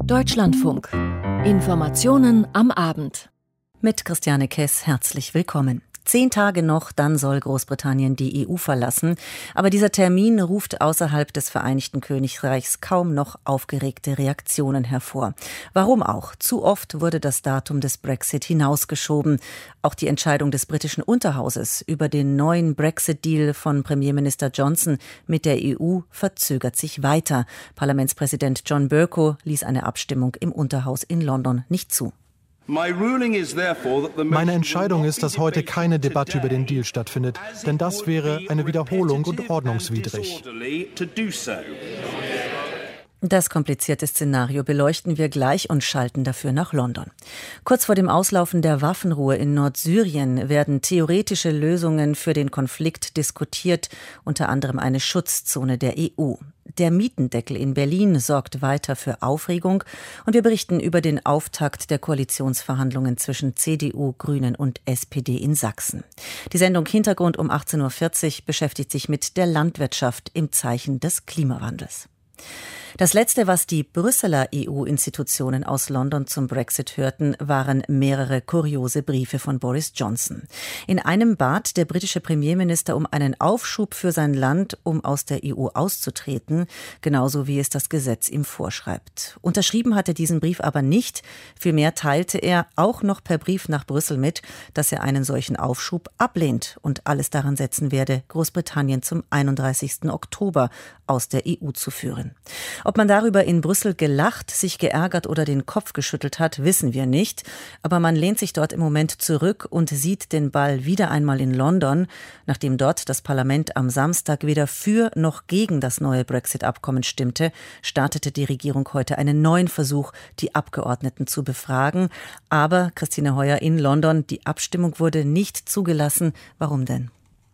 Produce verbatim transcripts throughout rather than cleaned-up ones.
Deutschlandfunk. Informationen am Abend. Mit Christiane Kess herzlich willkommen. Zehn Tage noch, dann soll Großbritannien die E U verlassen. Aber dieser Termin ruft außerhalb des Vereinigten Königreichs kaum noch aufgeregte Reaktionen hervor. Warum auch? Zu oft wurde das Datum des Brexit hinausgeschoben. Auch die Entscheidung des britischen Unterhauses über den neuen Brexit-Deal von Premierminister Johnson mit der E U verzögert sich weiter. Parlamentspräsident John Bercow ließ eine Abstimmung im Unterhaus in London nicht zu. Meine Entscheidung ist, dass heute keine Debatte über den Deal stattfindet, denn das wäre eine Wiederholung und ordnungswidrig. Das komplizierte Szenario beleuchten wir gleich und schalten dafür nach London. Kurz vor dem Auslaufen der Waffenruhe in Nordsyrien werden theoretische Lösungen für den Konflikt diskutiert, unter anderem eine Schutzzone der E U. Der Mietendeckel in Berlin sorgt weiter für Aufregung und wir berichten über den Auftakt der Koalitionsverhandlungen zwischen C D U, Grünen und S P D in Sachsen. Die Sendung Hintergrund um achtzehn Uhr vierzig beschäftigt sich mit der Landwirtschaft im Zeichen des Klimawandels. Das Letzte, was die Brüsseler E U-Institutionen aus London zum Brexit hörten, waren mehrere kuriose Briefe von Boris Johnson. In einem bat der britische Premierminister um einen Aufschub für sein Land, um aus der E U auszutreten, genauso wie es das Gesetz ihm vorschreibt. Unterschrieben hat er diesen Brief aber nicht. Vielmehr teilte er auch noch per Brief nach Brüssel mit, dass er einen solchen Aufschub ablehnt und alles daran setzen werde, Großbritannien zum einunddreißigsten Oktober aus der E U zu führen. Ob man darüber in Brüssel gelacht, sich geärgert oder den Kopf geschüttelt hat, wissen wir nicht. Aber man lehnt sich dort im Moment zurück und sieht den Ball wieder einmal in London. Nachdem dort das Parlament am Samstag weder für noch gegen das neue Brexit-Abkommen stimmte, startete die Regierung heute einen neuen Versuch, die Abgeordneten zu befragen. Aber, Christine Heuer, in London, die Abstimmung wurde nicht zugelassen. Warum denn?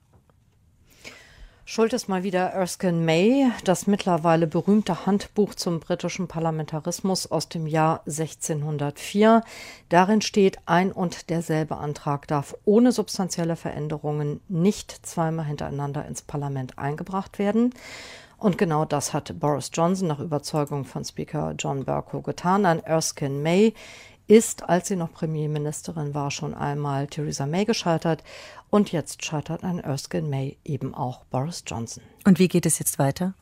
Schuld ist mal wieder Erskine May, das mittlerweile berühmte Handbuch zum britischen Parlamentarismus aus dem Jahr sechzehnhundertvier. Darin steht, ein und derselbe Antrag darf ohne substanzielle Veränderungen nicht zweimal hintereinander ins Parlament eingebracht werden. Und genau das hat Boris Johnson nach Überzeugung von Speaker John Bercow getan. An Erskine May ist, als sie noch Premierministerin war, schon einmal Theresa May gescheitert. Und jetzt scheitert an Erskine May eben auch Boris Johnson. Und wie geht es jetzt weiter?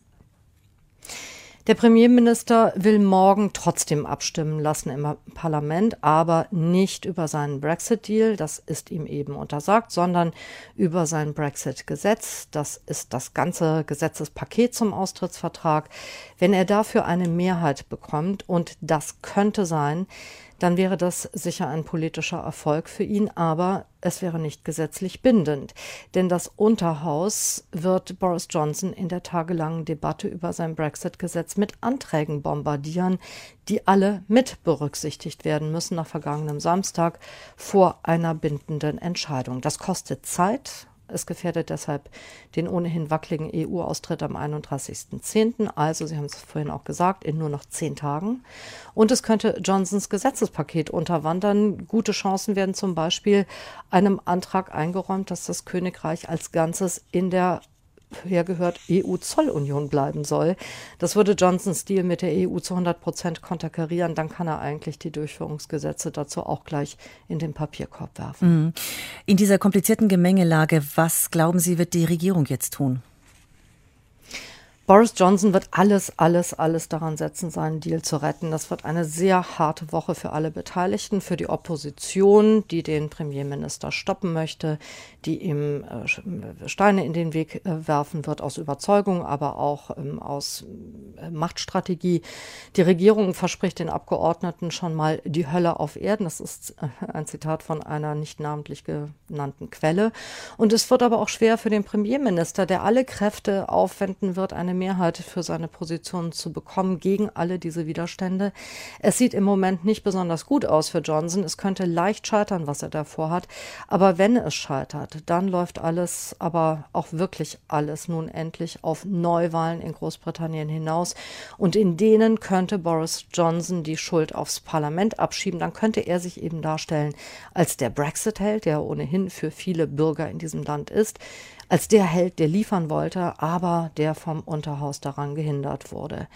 Der Premierminister will morgen trotzdem abstimmen lassen im Parlament, aber nicht über seinen Brexit-Deal, das ist ihm eben untersagt, sondern über sein Brexit-Gesetz. Das ist das ganze Gesetzespaket zum Austrittsvertrag. Wenn er dafür eine Mehrheit bekommt, und das könnte sein, dann wäre das sicher ein politischer Erfolg für ihn, aber es wäre nicht gesetzlich bindend. Denn das Unterhaus wird Boris Johnson in der tagelangen Debatte über sein Brexit-Gesetz mit Anträgen bombardieren, die alle mit berücksichtigt werden müssen nach vergangenem Samstag vor einer bindenden Entscheidung. Das kostet Zeit. Es gefährdet deshalb den ohnehin wackeligen E U-Austritt am einunddreißigsten zehnten, also, Sie haben es vorhin auch gesagt, in nur noch zehn Tagen. Und es könnte Johnsons Gesetzespaket unterwandern. Gute Chancen werden zum Beispiel einem Antrag eingeräumt, dass das Königreich als Ganzes in der hergehört E U-Zollunion bleiben soll. Das würde Johnsons Deal mit der E U zu hundert Prozent konterkarieren. Dann kann er eigentlich die Durchführungsgesetze dazu auch gleich in den Papierkorb werfen. In dieser komplizierten Gemengelage, was glauben Sie, wird die Regierung jetzt tun? Boris Johnson wird alles, alles, alles daran setzen, seinen Deal zu retten. Das wird eine sehr harte Woche für alle Beteiligten, für die Opposition, die den Premierminister stoppen möchte, die ihm äh, Steine in den Weg äh, werfen wird, aus Überzeugung, aber auch ähm, aus äh, Machtstrategie. Die Regierung verspricht den Abgeordneten schon mal die Hölle auf Erden. Das ist äh, ein Zitat von einer nicht namentlich genannten Quelle. Und es wird aber auch schwer für den Premierminister, der alle Kräfte aufwenden wird, eine Mehrheit für seine Position zu bekommen gegen alle diese Widerstände. Es sieht im Moment nicht besonders gut aus für Johnson. Es könnte leicht scheitern, was er davor hat. Aber wenn es scheitert, dann läuft alles, aber auch wirklich alles nun endlich auf Neuwahlen in Großbritannien hinaus. Und in denen könnte Boris Johnson die Schuld aufs Parlament abschieben. Dann könnte er sich eben darstellen als der Brexit-Held, der ohnehin für viele Bürger in diesem Land ist, als der Held, der liefern wollte, aber der vom Unterhaus daran gehindert wurde.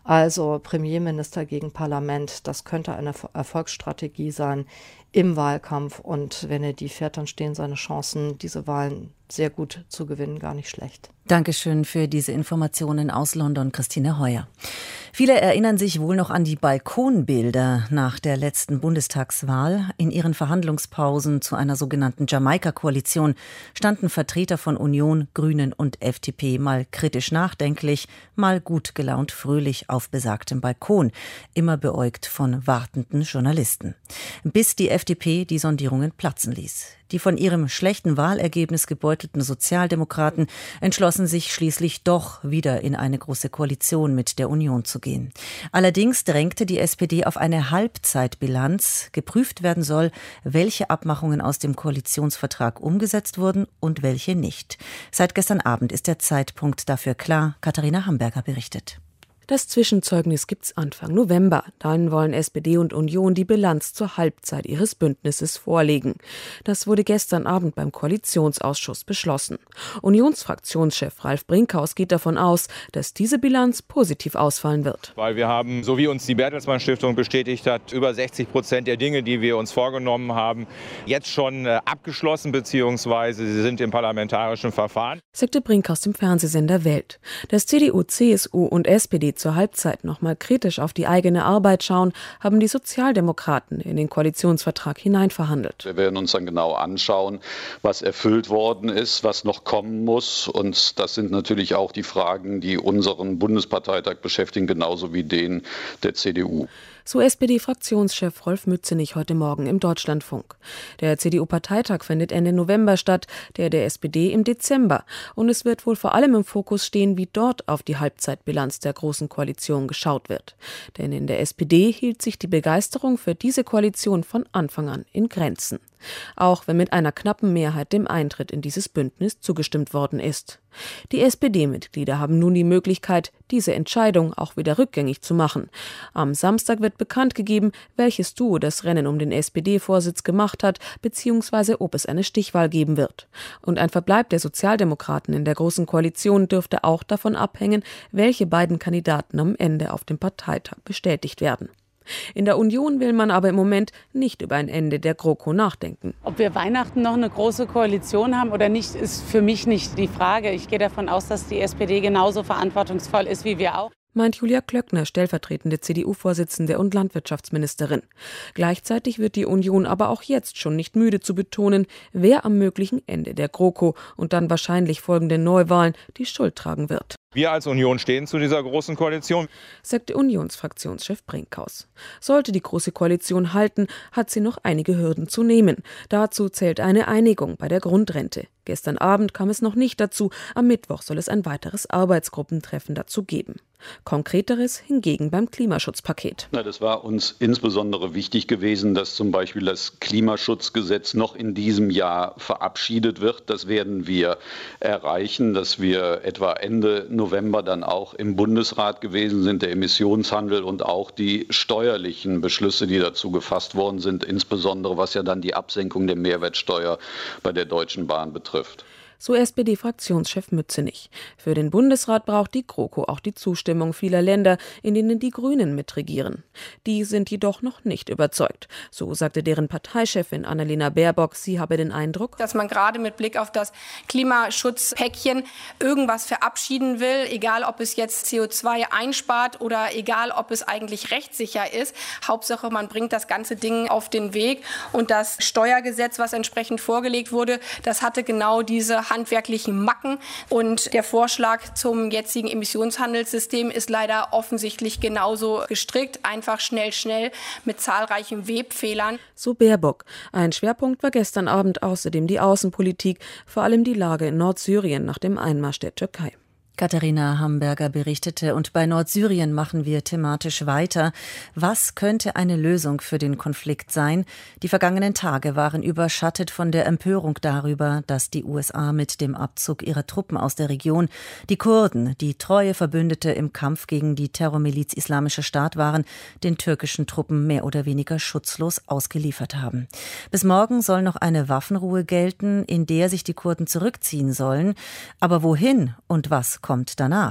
Also Premierminister gegen Parlament, das könnte eine Erfolgsstrategie sein im Wahlkampf. Und wenn er die fährt, dann stehen seine Chancen, diese Wahlen sehr gut zu gewinnen, gar nicht schlecht. Dankeschön für diese Informationen aus London, Christine Heuer. Viele erinnern sich wohl noch an die Balkonbilder nach der letzten Bundestagswahl. In ihren Verhandlungspausen zu einer sogenannten Jamaika-Koalition standen Vertreter von Union, Grünen und F D P mal kritisch nachdenklich, mal gut gelaunt fröhlich auf besagtem Balkon, immer beäugt von wartenden Journalisten. Bis die F D P die Sondierungen platzen ließ. Die von ihrem schlechten Wahlergebnis gebeutelten Sozialdemokraten entschlossen sich schließlich doch wieder in eine große Koalition mit der Union zu gehen. Allerdings drängte die S P D auf eine Halbzeitbilanz. Geprüft werden soll, welche Abmachungen aus dem Koalitionsvertrag umgesetzt wurden und welche nicht. Seit gestern Abend ist der Zeitpunkt dafür klar. Katharina Hamberger berichtet. Das Zwischenzeugnis gibt's Anfang November. Dann wollen S P D und Union die Bilanz zur Halbzeit ihres Bündnisses vorlegen. Das wurde gestern Abend beim Koalitionsausschuss beschlossen. Unionsfraktionschef Ralf Brinkhaus geht davon aus, dass diese Bilanz positiv ausfallen wird. Weil wir haben, so wie uns die Bertelsmann Stiftung bestätigt hat, über sechzig Prozent der Dinge, die wir uns vorgenommen haben, jetzt schon abgeschlossen bzw. sie sind im parlamentarischen Verfahren. Sagte Brinkhaus dem Fernsehsender Welt. Dass C D U, C S U und S P D zur Halbzeit noch mal kritisch auf die eigene Arbeit schauen, haben die Sozialdemokraten in den Koalitionsvertrag hineinverhandelt. Wir werden uns dann genau anschauen, was erfüllt worden ist, was noch kommen muss. Und das sind natürlich auch die Fragen, die unseren Bundesparteitag beschäftigen, genauso wie den der C D U. So S P D-Fraktionschef Rolf Mützenich heute Morgen im Deutschlandfunk. Der C D U-Parteitag findet Ende November statt, der der S P D im Dezember. Und es wird wohl vor allem im Fokus stehen, wie dort auf die Halbzeitbilanz der Großen Koalition geschaut wird. Denn in der S P D hielt sich die Begeisterung für diese Koalition von Anfang an in Grenzen. Auch wenn mit einer knappen Mehrheit dem Eintritt in dieses Bündnis zugestimmt worden ist. Die S P D-Mitglieder haben nun die Möglichkeit, diese Entscheidung auch wieder rückgängig zu machen. Am Samstag wird bekannt gegeben, welches Duo das Rennen um den S P D-Vorsitz gemacht hat, beziehungsweise ob es eine Stichwahl geben wird. Und ein Verbleib der Sozialdemokraten in der Großen Koalition dürfte auch davon abhängen, welche beiden Kandidaten am Ende auf dem Parteitag bestätigt werden. In der Union will man aber im Moment nicht über ein Ende der GroKo nachdenken. Ob wir Weihnachten noch eine große Koalition haben oder nicht, ist für mich nicht die Frage. Ich gehe davon aus, dass die S P D genauso verantwortungsvoll ist wie wir auch. Meint Julia Klöckner, stellvertretende C D U-Vorsitzende und Landwirtschaftsministerin. Gleichzeitig wird die Union aber auch jetzt schon nicht müde zu betonen, wer am möglichen Ende der GroKo und dann wahrscheinlich folgenden Neuwahlen die Schuld tragen wird. Wir als Union stehen zu dieser Großen Koalition, sagte Unionsfraktionschef Brinkhaus. Sollte die Große Koalition halten, hat sie noch einige Hürden zu nehmen. Dazu zählt eine Einigung bei der Grundrente. Gestern Abend kam es noch nicht dazu, am Mittwoch soll es ein weiteres Arbeitsgruppentreffen dazu geben. Konkreteres hingegen beim Klimaschutzpaket. Na, das war uns insbesondere wichtig gewesen, dass zum Beispiel das Klimaschutzgesetz noch in diesem Jahr verabschiedet wird. Das werden wir erreichen, dass wir etwa Ende November dann auch im Bundesrat gewesen sind, der Emissionshandel und auch die steuerlichen Beschlüsse, die dazu gefasst worden sind, insbesondere was ja dann die Absenkung der Mehrwertsteuer bei der Deutschen Bahn betrifft. So S P D-Fraktionschef Mützenich. Für den Bundesrat braucht die GroKo auch die Zustimmung vieler Länder, in denen die Grünen mitregieren. Die sind jedoch noch nicht überzeugt. So sagte deren Parteichefin Annalena Baerbock, sie habe den Eindruck, dass man gerade mit Blick auf das Klimaschutzpäckchen irgendwas verabschieden will, egal ob es jetzt C O zwei einspart oder egal ob es eigentlich rechtssicher ist. Hauptsache, man bringt das ganze Ding auf den Weg. Und das Steuergesetz, was entsprechend vorgelegt wurde, das hatte genau diese handwerklichen Macken. Und der Vorschlag zum jetzigen Emissionshandelssystem ist leider offensichtlich genauso gestrickt. Einfach schnell, schnell mit zahlreichen Webfehlern. So Baerbock. Ein Schwerpunkt war gestern Abend außerdem die Außenpolitik, vor allem die Lage in Nordsyrien nach dem Einmarsch der Türkei. Katharina Hamberger berichtete, und bei Nordsyrien machen wir thematisch weiter. Was könnte eine Lösung für den Konflikt sein? Die vergangenen Tage waren überschattet von der Empörung darüber, dass die U S A mit dem Abzug ihrer Truppen aus der Region die Kurden, die treue Verbündete im Kampf gegen die Terrormiliz Islamischer Staat waren, den türkischen Truppen mehr oder weniger schutzlos ausgeliefert haben. Bis morgen soll noch eine Waffenruhe gelten, in der sich die Kurden zurückziehen sollen. Aber wohin und was kommt danach?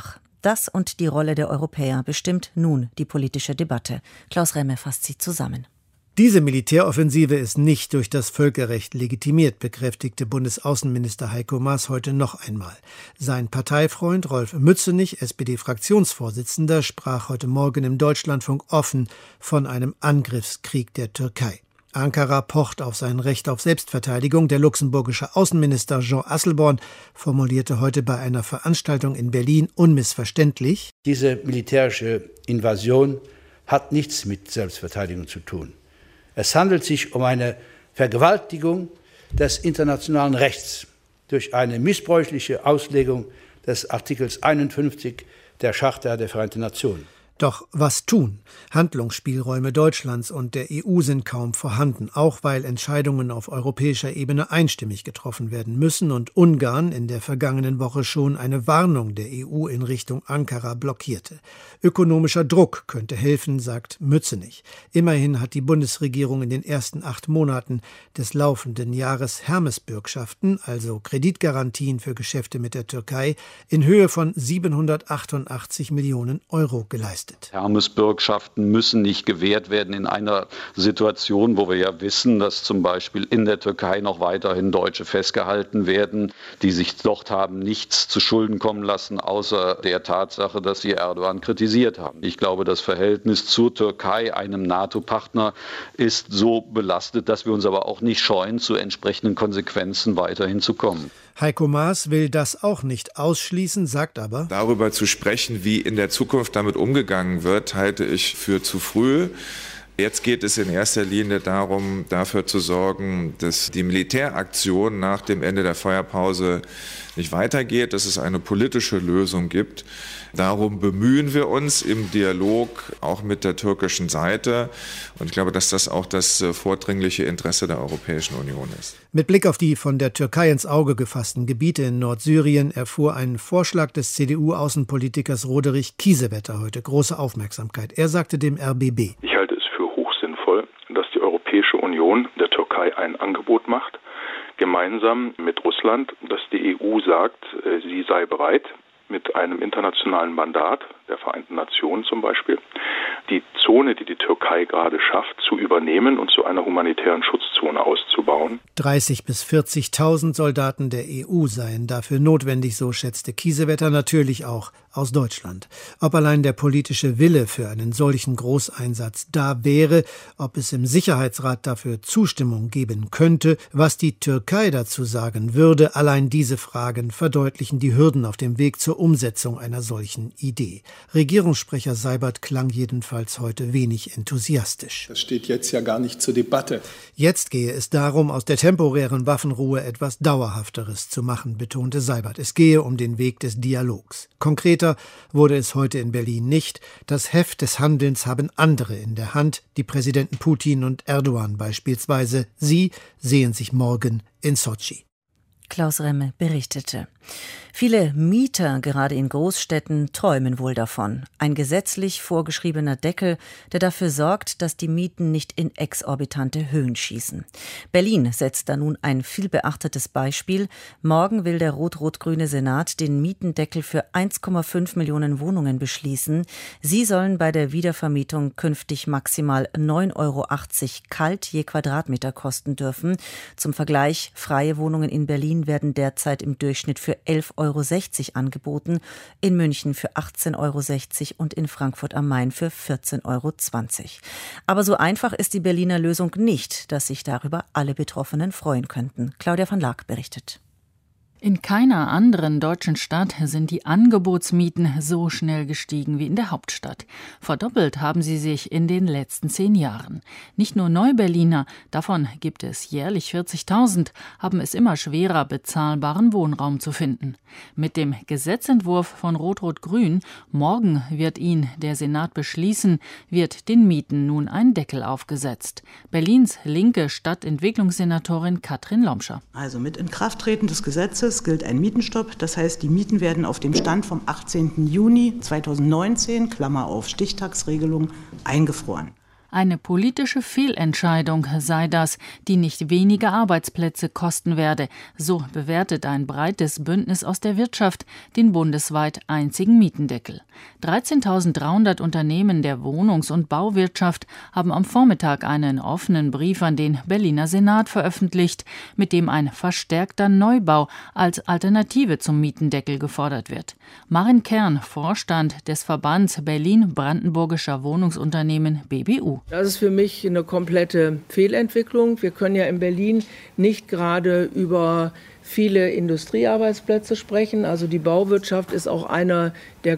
Das und die Rolle der Europäer bestimmt nun die politische Debatte. Klaus Remme fasst sie zusammen. Diese Militäroffensive ist nicht durch das Völkerrecht legitimiert, bekräftigte Bundesaußenminister Heiko Maas heute noch einmal. Sein Parteifreund Rolf Mützenich, S P D-Fraktionsvorsitzender, sprach heute Morgen im Deutschlandfunk offen von einem Angriffskrieg der Türkei. Ankara pocht auf sein Recht auf Selbstverteidigung. Der luxemburgische Außenminister Jean Asselborn formulierte heute bei einer Veranstaltung in Berlin unmissverständlich: Diese militärische Invasion hat nichts mit Selbstverteidigung zu tun. Es handelt sich um eine Vergewaltigung des internationalen Rechts durch eine missbräuchliche Auslegung des Artikels einundfünfzig der Charta der Vereinten Nationen. Doch was tun? Handlungsspielräume Deutschlands und der E U sind kaum vorhanden, auch weil Entscheidungen auf europäischer Ebene einstimmig getroffen werden müssen und Ungarn in der vergangenen Woche schon eine Warnung der E U in Richtung Ankara blockierte. Ökonomischer Druck könnte helfen, sagt Mützenich. Immerhin hat die Bundesregierung in den ersten acht Monaten des laufenden Jahres Hermes-Bürgschaften, also Kreditgarantien für Geschäfte mit der Türkei, in Höhe von siebenhundertachtundachtzig Millionen Euro geleistet. Hermes-Bürgschaften müssen nicht gewährt werden in einer Situation, wo wir ja wissen, dass zum Beispiel in der Türkei noch weiterhin Deutsche festgehalten werden, die sich dort haben nichts zu Schulden kommen lassen, außer der Tatsache, dass sie Erdogan kritisiert haben. Ich glaube, das Verhältnis zur Türkei, einem NATO-Partner, ist so belastet, dass wir uns aber auch nicht scheuen, zu entsprechenden Konsequenzen weiterhin zu kommen. Heiko Maas will das auch nicht ausschließen, sagt aber: Darüber zu sprechen, wie in der Zukunft damit umgegangen wird, halte ich für zu früh. Jetzt geht es in erster Linie darum, dafür zu sorgen, dass die Militäraktion nach dem Ende der Feuerpause nicht weitergeht, dass es eine politische Lösung gibt. Darum bemühen wir uns im Dialog auch mit der türkischen Seite. Und ich glaube, dass das auch das vordringliche Interesse der Europäischen Union ist. Mit Blick auf die von der Türkei ins Auge gefassten Gebiete in Nordsyrien erfuhr ein Vorschlag des C D U-Außenpolitikers Roderich Kiesewetter heute große Aufmerksamkeit. Er sagte dem R B B: Ich halte es für hochsinnvoll, dass die Europäische Union der Türkei ein Angebot macht, gemeinsam mit Russland, dass die E U sagt, sie sei bereit, mit einem internationalen Mandat der Vereinten Nationen zum Beispiel, die Zone, die die Türkei gerade schafft, zu übernehmen und zu einer humanitären Schutzzone auszubauen. dreißigtausend bis vierzigtausend Soldaten der E U seien dafür notwendig, so schätzte Kiesewetter, natürlich auch aus Deutschland. Ob allein der politische Wille für einen solchen Großeinsatz da wäre, ob es im Sicherheitsrat dafür Zustimmung geben könnte, was die Türkei dazu sagen würde, allein diese Fragen verdeutlichen die Hürden auf dem Weg zur Umsetzung einer solchen Idee. Regierungssprecher Seibert klang jedenfalls heute wenig enthusiastisch. Das steht jetzt ja gar nicht zur Debatte. Jetzt gehe es darum, aus der temporären Waffenruhe etwas Dauerhafteres zu machen, betonte Seibert. Es gehe um den Weg des Dialogs. Konkreter wurde es heute in Berlin nicht. Das Heft des Handelns haben andere in der Hand, die Präsidenten Putin und Erdogan beispielsweise. Sie sehen sich morgen in Sotschi. Klaus Remme berichtete. Viele Mieter, gerade in Großstädten, träumen wohl davon. Ein gesetzlich vorgeschriebener Deckel, der dafür sorgt, dass die Mieten nicht in exorbitante Höhen schießen. Berlin setzt da nun ein vielbeachtetes Beispiel. Morgen will der rot-rot-grüne Senat den Mietendeckel für eins Komma fünf Millionen Wohnungen beschließen. Sie sollen bei der Wiedervermietung künftig maximal neun Euro achtzig kalt je Quadratmeter kosten dürfen. Zum Vergleich, freie Wohnungen in Berlin werden derzeit im Durchschnitt für elf Euro sechzig angeboten, in München für achtzehn Euro sechzig und in Frankfurt am Main für vierzehn Euro zwanzig. Aber so einfach ist die Berliner Lösung nicht, dass sich darüber alle Betroffenen freuen könnten. Claudia van Laak berichtet. In keiner anderen deutschen Stadt sind die Angebotsmieten so schnell gestiegen wie in der Hauptstadt. Verdoppelt haben sie sich in den letzten zehn Jahren. Nicht nur Neuberliner, davon gibt es jährlich vierzigtausend, haben es immer schwerer, bezahlbaren Wohnraum zu finden. Mit dem Gesetzentwurf von Rot-Rot-Grün, morgen wird ihn der Senat beschließen, wird den Mieten nun ein Deckel aufgesetzt. Berlins linke Stadtentwicklungssenatorin Katrin Lomscher. Also mit Inkrafttreten des Gesetzes gilt ein Mietenstopp. Das heißt, die Mieten werden auf dem Stand vom achtzehnten Juni zweitausendneunzehn, Klammer auf Stichtagsregelung, eingefroren. Eine politische Fehlentscheidung sei das, die nicht wenige Arbeitsplätze kosten werde. So bewertet ein breites Bündnis aus der Wirtschaft den bundesweit einzigen Mietendeckel. dreizehntausenddreihundert Unternehmen der Wohnungs- und Bauwirtschaft haben am Vormittag einen offenen Brief an den Berliner Senat veröffentlicht, mit dem ein verstärkter Neubau als Alternative zum Mietendeckel gefordert wird. Marin Kern, Vorstand des Verbands Berlin-Brandenburgischer Wohnungsunternehmen B B U. Das ist für mich eine komplette Fehlentwicklung. Wir können ja in Berlin nicht gerade über viele Industriearbeitsplätze sprechen. Also die Bauwirtschaft ist auch einer der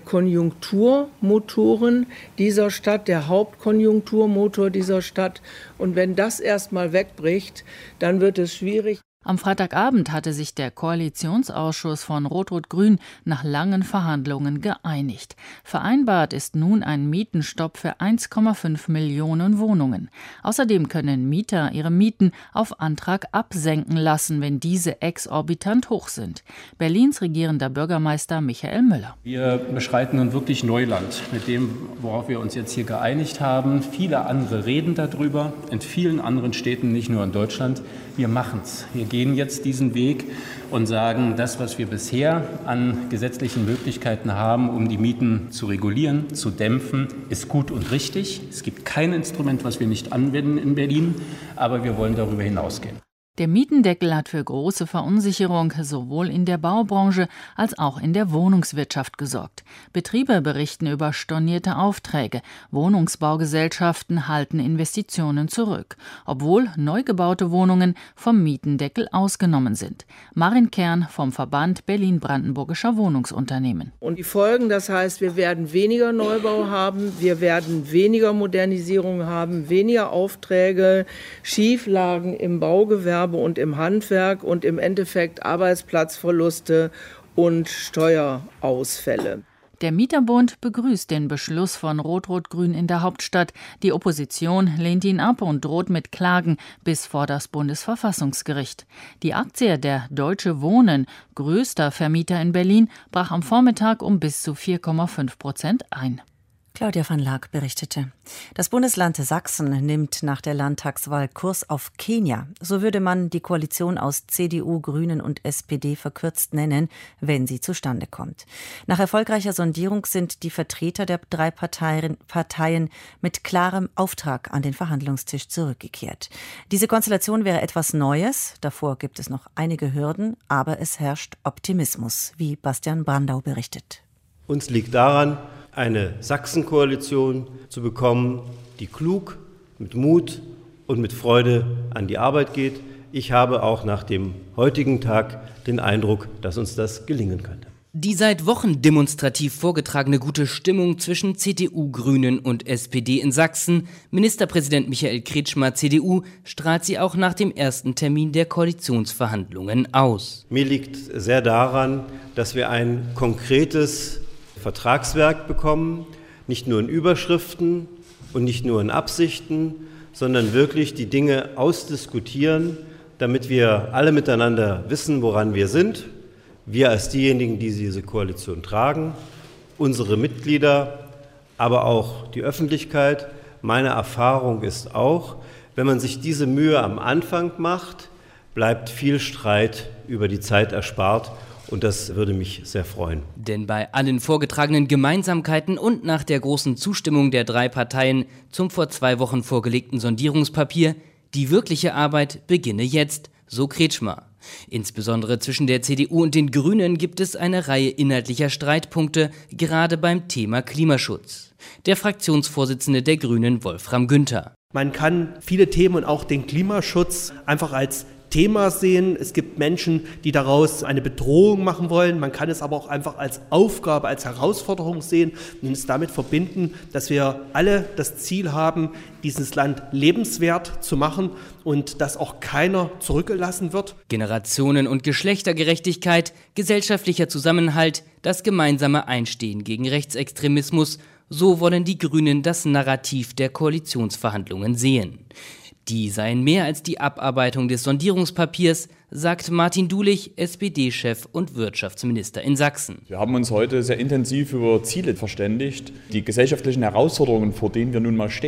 Konjunkturmotoren dieser Stadt, der Hauptkonjunkturmotor dieser Stadt. Und wenn das erstmal wegbricht, dann wird es schwierig. Am Freitagabend hatte sich der Koalitionsausschuss von Rot-Rot-Grün nach langen Verhandlungen geeinigt. Vereinbart ist nun ein Mietenstopp für eins Komma fünf Millionen Wohnungen. Außerdem können Mieter ihre Mieten auf Antrag absenken lassen, wenn diese exorbitant hoch sind. Berlins regierender Bürgermeister Michael Müller. Wir beschreiten nun wirklich Neuland mit dem, worauf wir uns jetzt hier geeinigt haben. Viele andere reden darüber, in vielen anderen Städten, nicht nur in Deutschland. Wir machen es. Wir gehen jetzt diesen Weg und sagen, das, was wir bisher an gesetzlichen Möglichkeiten haben, um die Mieten zu regulieren, zu dämpfen, ist gut und richtig. Es gibt kein Instrument, was wir nicht anwenden in Berlin, aber wir wollen darüber hinausgehen. Der Mietendeckel hat für große Verunsicherung sowohl in der Baubranche als auch in der Wohnungswirtschaft gesorgt. Betriebe berichten über stornierte Aufträge. Wohnungsbaugesellschaften halten Investitionen zurück, obwohl neu gebaute Wohnungen vom Mietendeckel ausgenommen sind. Marin Kern vom Verband Berlin-Brandenburgischer Wohnungsunternehmen. Und die Folgen, das heißt, wir werden weniger Neubau haben, wir werden weniger Modernisierung haben, weniger Aufträge, Schieflagen im Baugewerbe und im Handwerk und im Endeffekt Arbeitsplatzverluste und Steuerausfälle. Der Mieterbund begrüßt den Beschluss von Rot-Rot-Grün in der Hauptstadt. Die Opposition lehnt ihn ab und droht mit Klagen bis vor das Bundesverfassungsgericht. Die Aktie der Deutsche Wohnen, größter Vermieter in Berlin, brach am Vormittag um bis zu vier Komma fünf Prozent ein. Claudia van Laak berichtete. Das Bundesland Sachsen nimmt nach der Landtagswahl Kurs auf Kenia. So würde man die Koalition aus C D U, Grünen und S P D verkürzt nennen, wenn sie zustande kommt. Nach erfolgreicher Sondierung sind die Vertreter der drei Parteien, Parteien mit klarem Auftrag an den Verhandlungstisch zurückgekehrt. Diese Konstellation wäre etwas Neues. Davor gibt es noch einige Hürden, aber es herrscht Optimismus, wie Bastian Brandau berichtet. Uns liegt daran, eine Sachsen-Koalition zu bekommen, die klug, mit Mut und mit Freude an die Arbeit geht. Ich habe auch nach dem heutigen Tag den Eindruck, dass uns das gelingen könnte. Die seit Wochen demonstrativ vorgetragene gute Stimmung zwischen C D U, Grünen und S P D in Sachsen, Ministerpräsident Michael Kretschmer, C D U, strahlt sie auch nach dem ersten Termin der Koalitionsverhandlungen aus. Mir liegt sehr daran, dass wir ein konkretes Vertragswerk bekommen, nicht nur in Überschriften und nicht nur in Absichten, sondern wirklich die Dinge ausdiskutieren, damit wir alle miteinander wissen, woran wir sind. Wir als diejenigen, die diese Koalition tragen, unsere Mitglieder, aber auch die Öffentlichkeit. Meine Erfahrung ist auch, wenn man sich diese Mühe am Anfang macht, bleibt viel Streit über die Zeit erspart. Und das würde mich sehr freuen. Denn bei allen vorgetragenen Gemeinsamkeiten und nach der großen Zustimmung der drei Parteien zum vor zwei Wochen vorgelegten Sondierungspapier, die wirkliche Arbeit beginne jetzt, so Kretschmer. Insbesondere zwischen der C D U und den Grünen gibt es eine Reihe inhaltlicher Streitpunkte, gerade beim Thema Klimaschutz. Der Fraktionsvorsitzende der Grünen, Wolfram Günther. Man kann viele Themen und auch den Klimaschutz einfach als Thema sehen. Es gibt Menschen, die daraus eine Bedrohung machen wollen. Man kann es aber auch einfach als Aufgabe, als Herausforderung sehen und es damit verbinden, dass wir alle das Ziel haben, dieses Land lebenswert zu machen und dass auch keiner zurückgelassen wird. Generationen- und Geschlechtergerechtigkeit, gesellschaftlicher Zusammenhalt, das gemeinsame Einstehen gegen Rechtsextremismus, so wollen die Grünen das Narrativ der Koalitionsverhandlungen sehen. Die seien mehr als die Abarbeitung des Sondierungspapiers, sagt Martin Dulich, S P D-Chef und Wirtschaftsminister in Sachsen. Wir haben uns heute sehr intensiv über Ziele verständigt, die gesellschaftlichen Herausforderungen, vor denen wir nun mal stehen.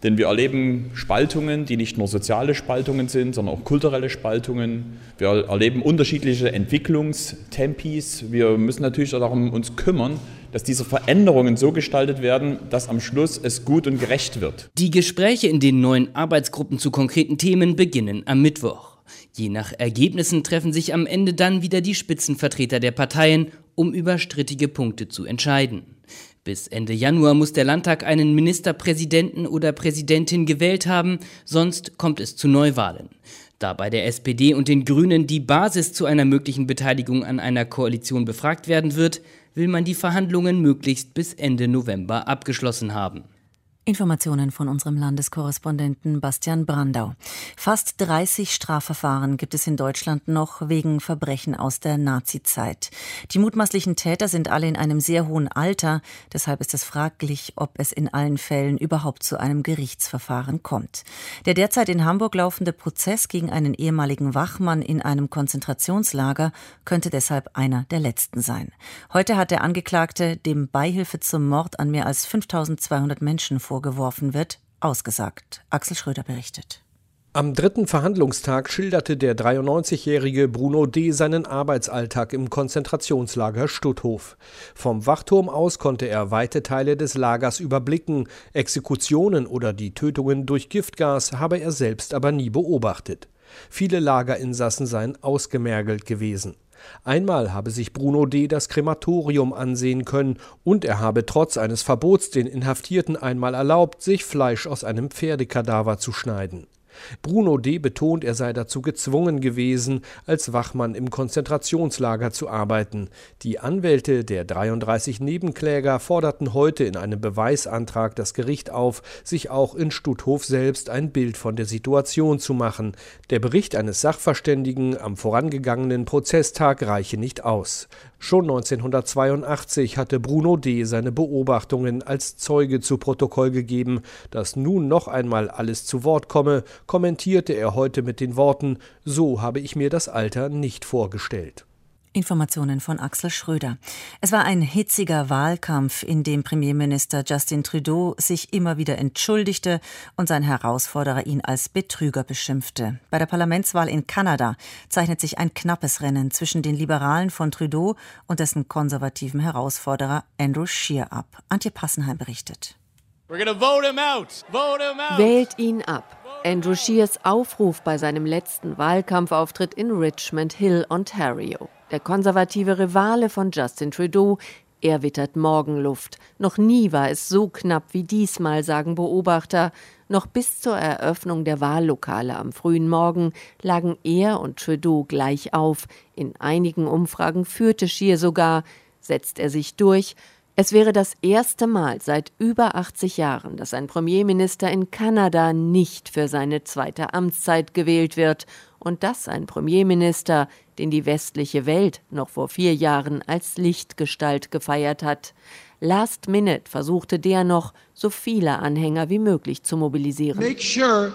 Denn wir erleben Spaltungen, die nicht nur soziale Spaltungen sind, sondern auch kulturelle Spaltungen. Wir erleben unterschiedliche Entwicklungstempis. Wir müssen natürlich darum uns kümmern, dass diese Veränderungen so gestaltet werden, dass am Schluss es gut und gerecht wird. Die Gespräche in den neuen Arbeitsgruppen zu konkreten Themen beginnen am Mittwoch. Je nach Ergebnissen treffen sich am Ende dann wieder die Spitzenvertreter der Parteien, um über strittige Punkte zu entscheiden. Bis Ende Januar muss der Landtag einen Ministerpräsidenten oder Präsidentin gewählt haben, sonst kommt es zu Neuwahlen. Da bei der S P D und den Grünen die Basis zu einer möglichen Beteiligung an einer Koalition befragt werden wird, will man die Verhandlungen möglichst bis Ende November abgeschlossen haben. Informationen von unserem Landeskorrespondenten Bastian Brandau. Fast dreißig Strafverfahren gibt es in Deutschland noch wegen Verbrechen aus der Nazizeit. Die mutmaßlichen Täter sind alle in einem sehr hohen Alter. Deshalb ist es fraglich, ob es in allen Fällen überhaupt zu einem Gerichtsverfahren kommt. Der derzeit in Hamburg laufende Prozess gegen einen ehemaligen Wachmann in einem Konzentrationslager könnte deshalb einer der letzten sein. Heute hat der Angeklagte, dem Beihilfe zum Mord an mehr als fünftausendzweihundert Menschen vorgeworfen wird, ausgesagt. Axel Schröder berichtet. Am dritten Verhandlungstag schilderte der dreiundneunzigjährige Bruno D. seinen Arbeitsalltag im Konzentrationslager Stutthof. Vom Wachturm aus konnte er weite Teile des Lagers überblicken. Exekutionen oder die Tötungen durch Giftgas habe er selbst aber nie beobachtet. Viele Lagerinsassen seien ausgemergelt gewesen. Einmal habe sich Bruno D. das Krematorium ansehen können und er habe trotz eines Verbots den Inhaftierten einmal erlaubt, sich Fleisch aus einem Pferdekadaver zu schneiden. Bruno D. betont, er sei dazu gezwungen gewesen, als Wachmann im Konzentrationslager zu arbeiten. Die Anwälte der dreiunddreißig Nebenkläger forderten heute in einem Beweisantrag das Gericht auf, sich auch in Stutthof selbst ein Bild von der Situation zu machen. Der Bericht eines Sachverständigen am vorangegangenen Prozesstag reiche nicht aus. Schon neunzehnhundertzweiundachtzig hatte Bruno D. seine Beobachtungen als Zeuge zu Protokoll gegeben. Dass nun noch einmal alles zu Wort komme, kommentierte er heute mit den Worten: So habe ich mir das Alter nicht vorgestellt. Informationen von Axel Schröder. Es war ein hitziger Wahlkampf, in dem Premierminister Justin Trudeau sich immer wieder entschuldigte und sein Herausforderer ihn als Betrüger beschimpfte. Bei der Parlamentswahl in Kanada zeichnet sich ein knappes Rennen zwischen den Liberalen von Trudeau und dessen konservativen Herausforderer Andrew Scheer ab. Antje Passenheim berichtet. We're gonna vote him out. Vote him out. Wählt ihn ab. Andrew Scheers Aufruf bei seinem letzten Wahlkampfauftritt in Richmond Hill, Ontario. Der konservative Rivale von Justin Trudeau, er wittert Morgenluft. Noch nie war es so knapp wie diesmal, sagen Beobachter. Noch bis zur Eröffnung der Wahllokale am frühen Morgen lagen er und Trudeau gleich auf. In einigen Umfragen führte Scheer sogar. Setzt er sich durch? Es wäre das erste Mal seit über achtzig Jahren, dass ein Premierminister in Kanada nicht für seine zweite Amtszeit gewählt wird. Und das ein Premierminister, den die westliche Welt noch vor vier Jahren als Lichtgestalt gefeiert hat. Last minute versuchte der noch, so viele Anhänger wie möglich zu mobilisieren. Sure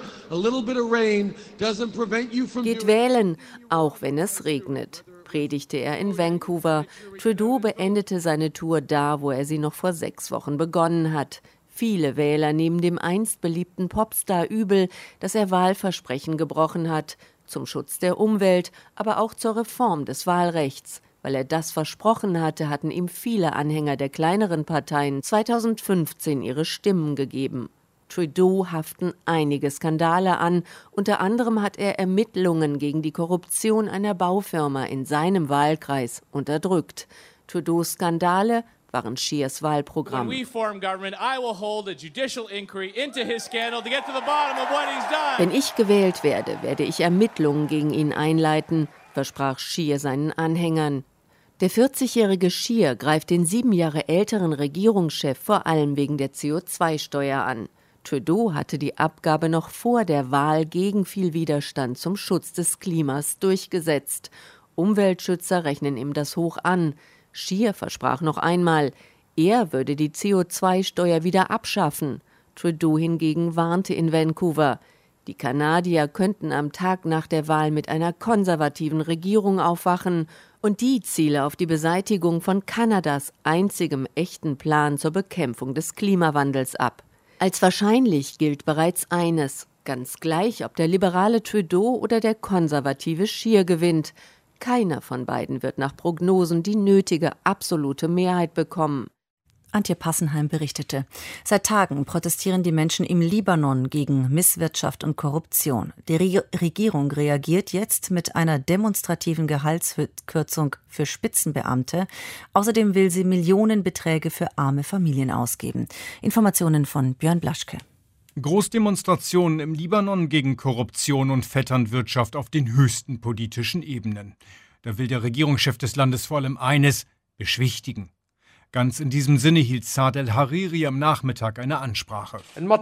Geht wählen, auch wenn es regnet, predigte er in Vancouver. Trudeau beendete seine Tour da, wo er sie noch vor sechs Wochen begonnen hat. Viele Wähler nehmen dem einst beliebten Popstar übel, dass er Wahlversprechen gebrochen hat, zum Schutz der Umwelt, aber auch zur Reform des Wahlrechts. Weil er das versprochen hatte, hatten ihm viele Anhänger der kleineren Parteien zweitausendfünfzehn ihre Stimmen gegeben. Trudeau haften einige Skandale an. Unter anderem hat er Ermittlungen gegen die Korruption einer Baufirma in seinem Wahlkreis unterdrückt. Trudeaus Skandale waren Scheers Wahlprogramm. Wenn ich gewählt werde, werde ich Ermittlungen gegen ihn einleiten, versprach Scheer seinen Anhängern. Der vierzigjährige Scheer greift den sieben Jahre älteren Regierungschef vor allem wegen der C O zwei Steuer an. Trudeau hatte die Abgabe noch vor der Wahl gegen viel Widerstand zum Schutz des Klimas durchgesetzt. Umweltschützer rechnen ihm das hoch an. Scheer versprach noch einmal, er würde die C O zwei Steuer wieder abschaffen. Trudeau hingegen warnte in Vancouver. Die Kanadier könnten am Tag nach der Wahl mit einer konservativen Regierung aufwachen und die ziele auf die Beseitigung von Kanadas einzigem echten Plan zur Bekämpfung des Klimawandels ab. Als wahrscheinlich gilt bereits eines: Ganz gleich, ob der liberale Trudeau oder der konservative Scheer gewinnt. Keiner von beiden wird nach Prognosen die nötige absolute Mehrheit bekommen. Antje Passenheim berichtete. Seit Tagen protestieren die Menschen im Libanon gegen Misswirtschaft und Korruption. Die Re- Regierung reagiert jetzt mit einer demonstrativen Gehaltskürzung für Spitzenbeamte. Außerdem will sie Millionenbeträge für arme Familien ausgeben. Informationen von Björn Blaschke. Großdemonstrationen im Libanon gegen Korruption und Vetternwirtschaft auf den höchsten politischen Ebenen. Da will der Regierungschef des Landes vor allem eines: beschwichtigen. Ganz in diesem Sinne hielt Saad el-Hariri am Nachmittag eine Ansprache.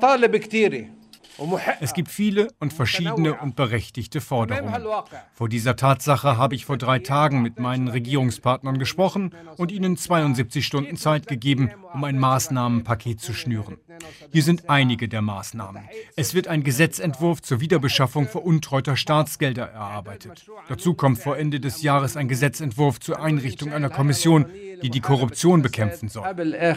Es gibt viele und verschiedene und berechtigte Forderungen. Vor dieser Tatsache habe ich vor drei Tagen mit meinen Regierungspartnern gesprochen und ihnen zweiundsiebzig Stunden Zeit gegeben, um ein Maßnahmenpaket zu schnüren. Hier sind einige der Maßnahmen. Es wird ein Gesetzentwurf zur Wiederbeschaffung veruntreuter Staatsgelder erarbeitet. Dazu kommt vor Ende des Jahres ein Gesetzentwurf zur Einrichtung einer Kommission, die die Korruption bekämpfen soll.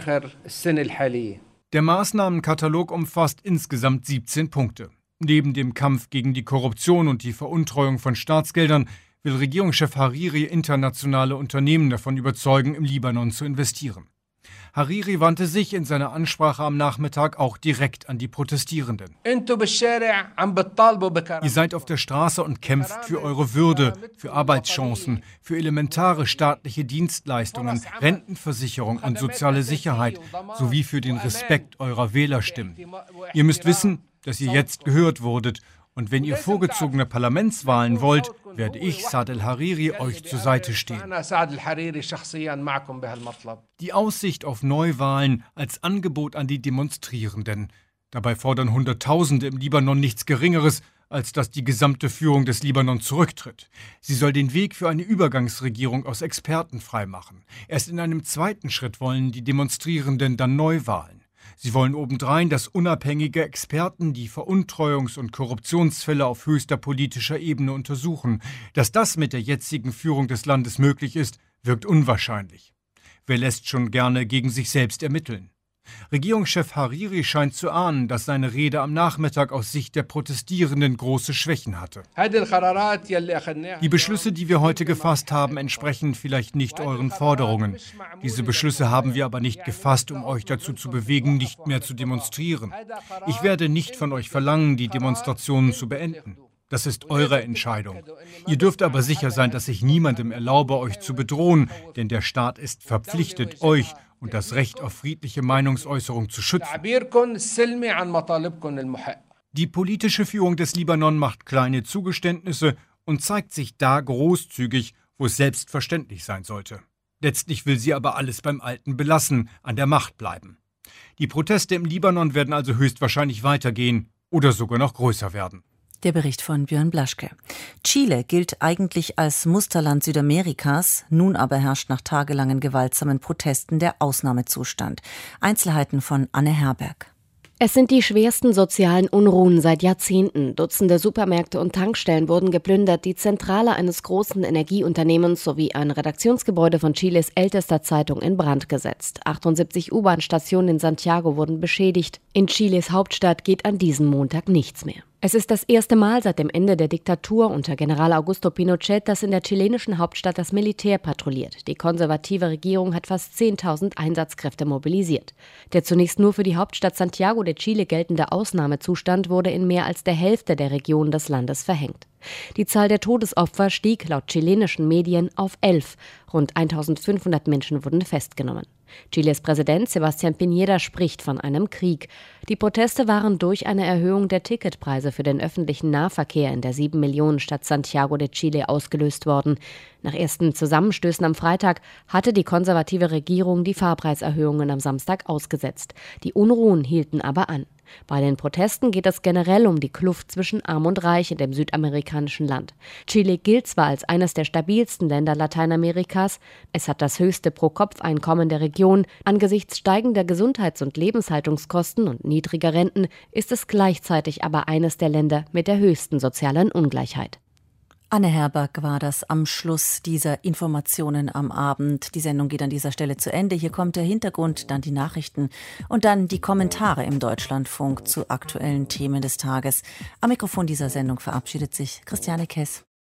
Der Maßnahmenkatalog umfasst insgesamt siebzehn Punkte. Neben dem Kampf gegen die Korruption und die Veruntreuung von Staatsgeldern will Regierungschef Hariri internationale Unternehmen davon überzeugen, im Libanon zu investieren. Hariri wandte sich in seiner Ansprache am Nachmittag auch direkt an die Protestierenden. Ihr seid auf der Straße und kämpft für eure Würde, für Arbeitschancen, für elementare staatliche Dienstleistungen, Rentenversicherung und soziale Sicherheit sowie für den Respekt eurer Wählerstimmen. Ihr müsst wissen, dass ihr jetzt gehört wurdet. Und wenn ihr vorgezogene Parlamentswahlen wollt, werde ich, Saad el-Hariri, euch zur Seite stehen. Die Aussicht auf Neuwahlen als Angebot an die Demonstrierenden. Dabei fordern Hunderttausende im Libanon nichts Geringeres, als dass die gesamte Führung des Libanon zurücktritt. Sie soll den Weg für eine Übergangsregierung aus Experten freimachen. Erst in einem zweiten Schritt wollen die Demonstrierenden dann Neuwahlen. Sie wollen obendrein, dass unabhängige Experten die Veruntreuungs- und Korruptionsfälle auf höchster politischer Ebene untersuchen. Dass das mit der jetzigen Führung des Landes möglich ist, wirkt unwahrscheinlich. Wer lässt schon gerne gegen sich selbst ermitteln? Regierungschef Hariri scheint zu ahnen, dass seine Rede am Nachmittag aus Sicht der Protestierenden große Schwächen hatte. Die Beschlüsse, die wir heute gefasst haben, entsprechen vielleicht nicht euren Forderungen. Diese Beschlüsse haben wir aber nicht gefasst, um euch dazu zu bewegen, nicht mehr zu demonstrieren. Ich werde nicht von euch verlangen, die Demonstrationen zu beenden. Das ist eure Entscheidung. Ihr dürft aber sicher sein, dass ich niemandem erlaube, euch zu bedrohen, denn der Staat ist verpflichtet, euch und das Recht auf friedliche Meinungsäußerung zu schützen. Die politische Führung des Libanon macht kleine Zugeständnisse und zeigt sich da großzügig, wo es selbstverständlich sein sollte. Letztlich will sie aber alles beim Alten belassen, an der Macht bleiben. Die Proteste im Libanon werden also höchstwahrscheinlich weitergehen oder sogar noch größer werden. Der Bericht von Björn Blaschke. Chile gilt eigentlich als Musterland Südamerikas, nun aber herrscht nach tagelangen gewaltsamen Protesten der Ausnahmezustand. Einzelheiten von Anne Herberg. Es sind die schwersten sozialen Unruhen seit Jahrzehnten. Dutzende Supermärkte und Tankstellen wurden geplündert, die Zentrale eines großen Energieunternehmens sowie ein Redaktionsgebäude von Chiles ältester Zeitung in Brand gesetzt. achtundsiebzig U-Bahn-Stationen in Santiago wurden beschädigt. In Chiles Hauptstadt geht an diesem Montag nichts mehr. Es ist das erste Mal seit dem Ende der Diktatur unter General Augusto Pinochet, dass in der chilenischen Hauptstadt das Militär patrouilliert. Die konservative Regierung hat fast zehntausend Einsatzkräfte mobilisiert. Der zunächst nur für die Hauptstadt Santiago de Chile geltende Ausnahmezustand wurde in mehr als der Hälfte der Region des Landes verhängt. Die Zahl der Todesopfer stieg laut chilenischen Medien auf elf. Rund eintausendfünfhundert Menschen wurden festgenommen. Chiles Präsident Sebastián Piñera spricht von einem Krieg. Die Proteste waren durch eine Erhöhung der Ticketpreise für den öffentlichen Nahverkehr in der sieben Millionen Stadt Santiago de Chile ausgelöst worden. Nach ersten Zusammenstößen am Freitag hatte die konservative Regierung die Fahrpreiserhöhungen am Samstag ausgesetzt. Die Unruhen hielten aber an. Bei den Protesten geht es generell um die Kluft zwischen Arm und Reich in dem südamerikanischen Land. Chile gilt zwar als eines der stabilsten Länder Lateinamerikas, es hat das höchste Pro-Kopf-Einkommen der Region, angesichts steigender Gesundheits- und Lebenshaltungskosten und niedriger Renten ist es gleichzeitig aber eines der Länder mit der höchsten sozialen Ungleichheit. Anne Herberg war das am Schluss dieser Informationen am Abend. Die Sendung geht an dieser Stelle zu Ende. Hier kommt der Hintergrund, dann die Nachrichten und dann die Kommentare im Deutschlandfunk zu aktuellen Themen des Tages. Am Mikrofon dieser Sendung verabschiedet sich Christiane Kess.